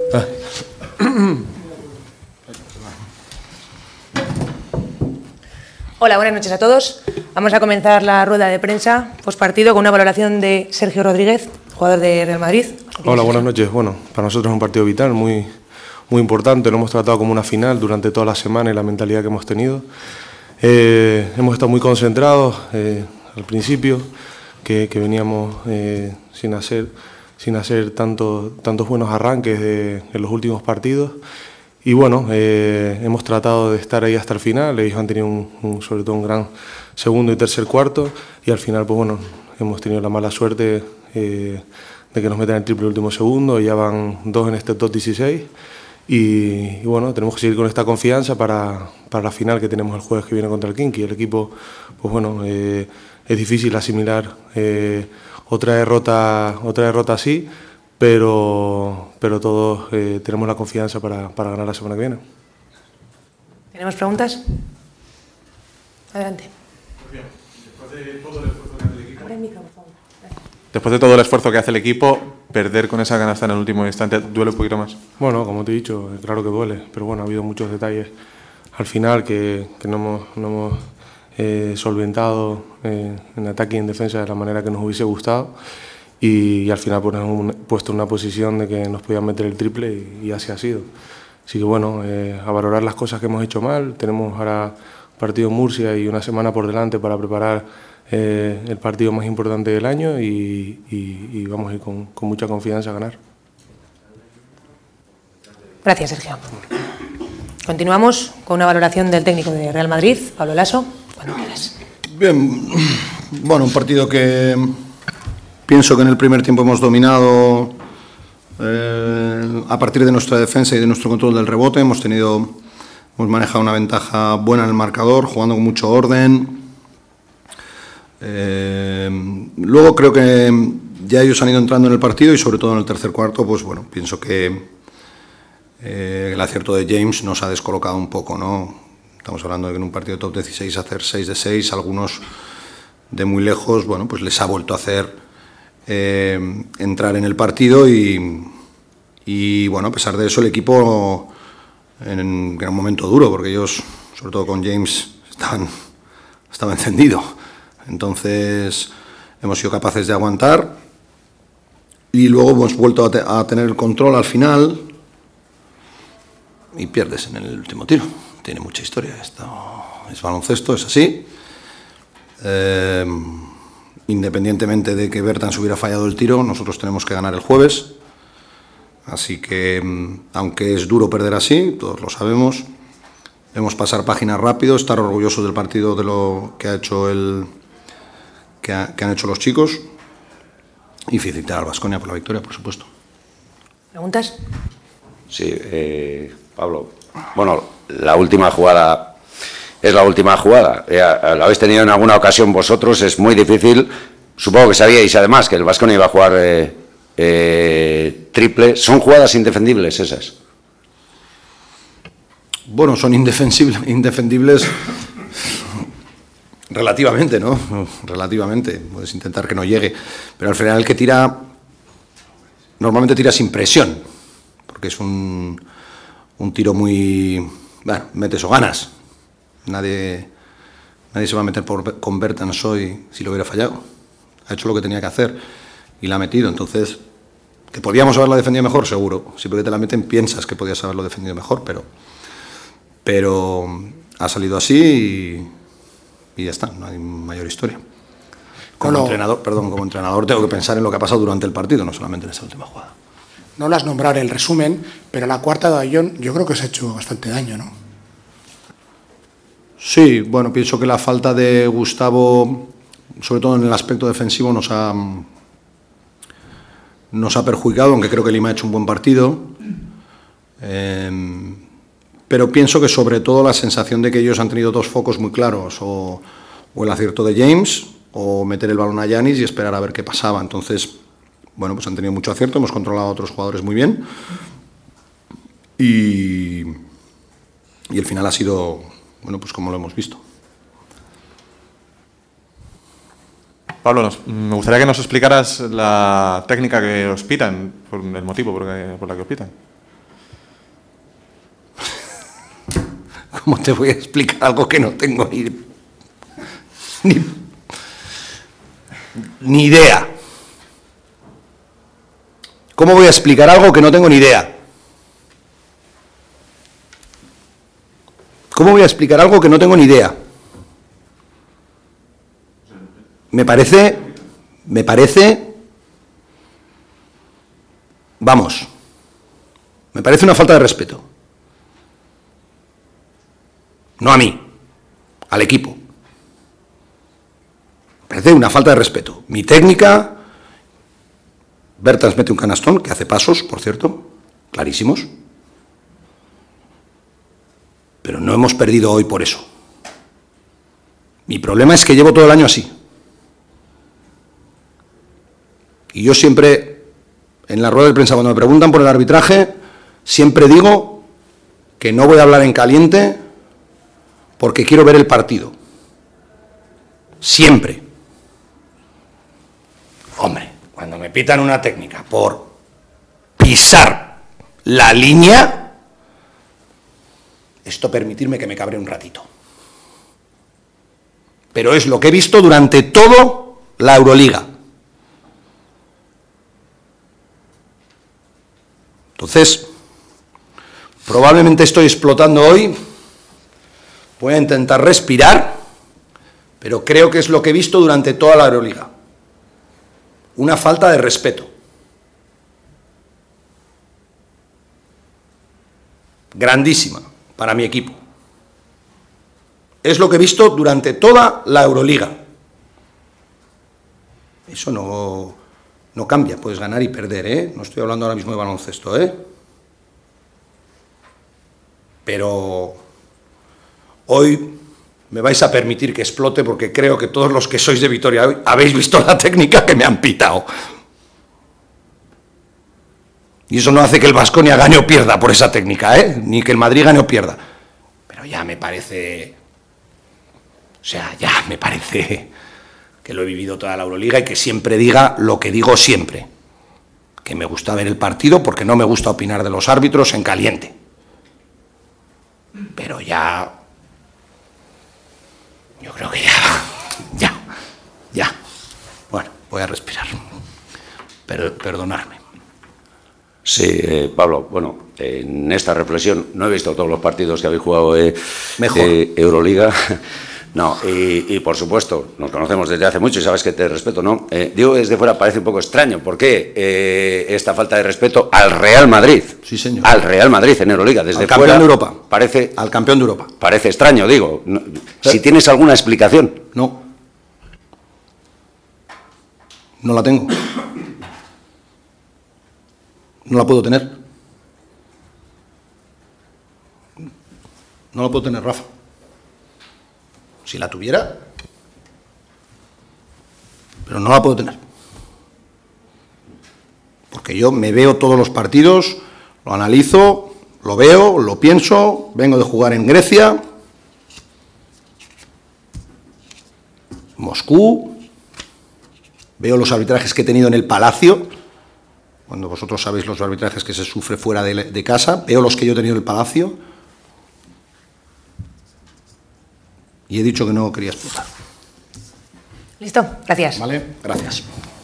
Hola, buenas noches a todos. Vamos a comenzar la rueda de prensa postpartido con una valoración de Sergio Rodríguez, jugador de Real Madrid. Hola, buenas noches. Bueno, para nosotros es un partido vital, muy importante. Lo hemos tratado como una final durante toda la semana y la mentalidad que hemos tenido. Hemos estado muy concentrados al principio, que veníamos sin hacer tantos buenos arranques en los últimos partidos. Y bueno, hemos tratado de estar ahí hasta el final. Ellos han tenido sobre todo un gran segundo y tercer cuarto, y al final pues bueno, hemos tenido la mala suerte de que nos metan el triple el último segundo. Ya van 2 en este top 16 y bueno, tenemos que seguir con esta confianza para la final que tenemos el jueves que viene contra el Kinky. El equipo, pues bueno, es difícil asimilar otra derrota así, pero todos tenemos la confianza para ganar la semana que viene. ¿Tenemos preguntas? Adelante. Después de todo el esfuerzo que hace el equipo, perder con esa canasta en el último instante, ¿duele un poquito más? Bueno, como te he dicho, claro que duele, pero bueno, ha habido muchos detalles al final que no hemos solventado en ataque y en defensa de la manera que nos hubiese gustado, y al final pues, nos hemos puesto en una posición de que nos podían meter el triple y así ha sido. Así que bueno, a valorar las cosas que hemos hecho mal. Tenemos ahora partido en Murcia y una semana por delante para preparar el partido más importante del año y vamos a ir con mucha confianza a ganar. Gracias, Sergio. Continuamos con una valoración del técnico de Real Madrid, Pablo Laso. Cuando quieras. Bien, bueno, un partido que pienso que en el primer tiempo hemos dominado a partir de nuestra defensa y de nuestro control del rebote. Hemos manejado una ventaja buena en el marcador, jugando con mucho orden. Luego creo que ya ellos han ido entrando en el partido y sobre todo en el tercer cuarto, pues bueno, pienso que el acierto de James nos ha descolocado un poco, ¿no? Estamos hablando de que en un partido de top 16 hacer 6 de 6, algunos de muy lejos, bueno, pues les ha vuelto a hacer entrar en el partido y bueno, a pesar de eso el equipo en un momento duro, porque ellos, sobre todo con James, estaba encendido. Entonces hemos sido capaces de aguantar y luego hemos vuelto a tener el control al final y pierdes en el último tiro. Tiene mucha historia, esto es baloncesto, es así. Independientemente de que Bertans hubiera fallado el tiro, nosotros tenemos que ganar el jueves. Así que, aunque es duro perder así, todos lo sabemos, debemos pasar página rápido, estar orgullosos del partido, de lo que que han hecho los chicos, y felicitar al Baskonia por la victoria, por supuesto. ¿Preguntas? Sí, Pablo. Bueno, la última jugada es la última jugada. Lo habéis tenido en alguna ocasión vosotros, es muy difícil. Supongo que sabíais además que el Baskonia iba a jugar triple. ¿Son jugadas indefendibles esas? Bueno, son indefendibles relativamente, ¿no? Relativamente. Puedes intentar que no llegue, pero al final el que tira normalmente tira sin presión, porque es un tiro muy... Bueno, metes o ganas. Nadie se va a meter con Bertans hoy si lo hubiera fallado. Ha hecho lo que tenía que hacer y la ha metido. Entonces, que podíamos haberla defendido mejor, seguro. Siempre que te la meten piensas que podías haberlo defendido mejor, pero ha salido así y ya está, no hay mayor historia. Como entrenador tengo que pensar en lo que ha pasado durante el partido, no solamente en esa última jugada. No las nombrar el resumen, pero la cuarta de Ayllón yo creo que se ha hecho bastante daño, ¿no? Sí, bueno, pienso que la falta de Gustavo, sobre todo en el aspecto defensivo, nos ha perjudicado, aunque creo que Lima ha hecho un buen partido. Pero pienso que sobre todo la sensación de que ellos han tenido dos focos muy claros, o el acierto de James, o meter el balón a Giannis y esperar a ver qué pasaba. Entonces, bueno, pues han tenido mucho acierto, hemos controlado a otros jugadores muy bien y el final ha sido, bueno, pues como lo hemos visto. Pablo, me gustaría que nos explicaras la técnica que os pitan, por el motivo por la que os pitan. ¿Cómo te voy a explicar algo que no tengo ni idea? ¿Cómo voy a explicar algo que no tengo ni idea? ¿Cómo voy a explicar algo que no tengo ni idea? Me parece, vamos, me parece una falta de respeto. No a mí, al equipo. Me parece una falta de respeto. Mi técnica, Bertans mete un canastón, que hace pasos, por cierto, clarísimos. Pero no hemos perdido hoy por eso. Mi problema es que llevo todo el año así. Y yo siempre, en la rueda de prensa, cuando me preguntan por el arbitraje, siempre digo que no voy a hablar en caliente porque quiero ver el partido. Siempre. Hombre, cuando me pitan una técnica por pisar la línea, esto permitirme que me cabre un ratito. Pero es lo que he visto durante toda la Euroliga. Entonces, probablemente estoy explotando hoy, voy a intentar respirar, pero creo que es lo que he visto durante toda la Euroliga. Una falta de respeto. Grandísima para mi equipo. Es lo que he visto durante toda la Euroliga. Eso no cambia, puedes ganar y perder, ¿eh? No estoy hablando ahora mismo de baloncesto, ¿eh? Pero hoy me vais a permitir que explote porque creo que todos los que sois de Vitoria hoy habéis visto la técnica que me han pitado. Y eso no hace que el Baskonia gane o pierda por esa técnica, ¿eh? Ni que el Madrid gane o pierda. Pero ya me parece... O sea, ya me parece que lo he vivido toda la Euroliga y que siempre diga lo que digo siempre. Que me gusta ver el partido porque no me gusta opinar de los árbitros en caliente. Pero ya... Yo creo que ya. Bueno, voy a respirar. Perdonadme. Sí, Pablo, bueno, en esta reflexión no he visto todos los partidos que habéis jugado de Euroliga. No, y por supuesto, nos conocemos desde hace mucho y sabes que te respeto, ¿no? Digo, desde fuera parece un poco extraño. ¿Por qué esta falta de respeto al Real Madrid? Sí, señor. Al Real Madrid en Euroliga, desde al fuera. Campeón de Europa. Parece, al campeón de Europa. Parece extraño, digo. No, si tienes alguna explicación. No. No la tengo. No la puedo tener. No la puedo tener, Rafa. Si la tuviera, pero no la puedo tener. Porque yo me veo todos los partidos, lo analizo, lo veo, lo pienso, vengo de jugar en Grecia, Moscú, veo los arbitrajes que he tenido en el Palacio, cuando vosotros sabéis los arbitrajes que se sufre fuera de casa, veo los que yo he tenido en el Palacio, y he dicho que no quería explotar. ¿Listo? Gracias. ¿Vale? Gracias.